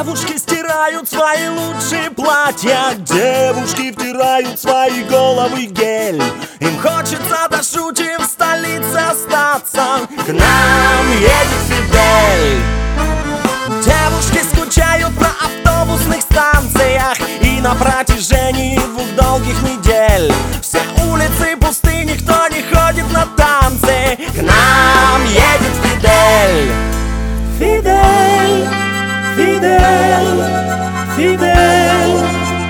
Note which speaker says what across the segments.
Speaker 1: Девушки стирают свои лучшие платья, девушки втирают в свои головы гель. Им хочется до шути в столице остаться, к нам едет Фидель. Девушки скучают на автобусных станциях и на протяжении 2 долгих недель. Все улицы пусты, никто не ходит на танцы, к нам едет Фидель. Фидель, Фидель, Фидель.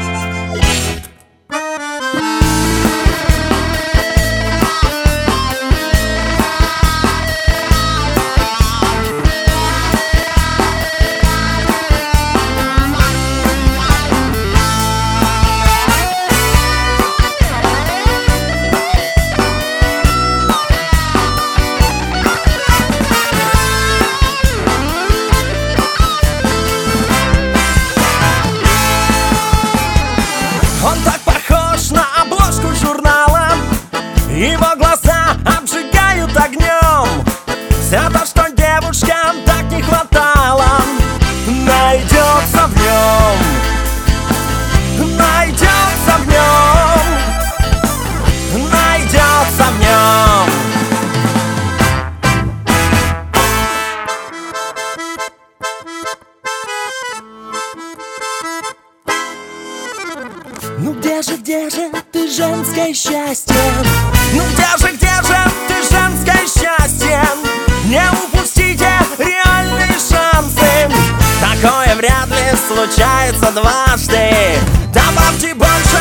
Speaker 1: Он так похож на обложку журнала, его глаза обжигают огнем. Все то, что девушкам так не хватало, найдется в нем, найдется в нем, найдется в нем. Ну где же ты, женское счастье? Ну где же ты, женское счастье? Не упустите реальные шансы, такое вряд ли случается дважды. Добавьте больше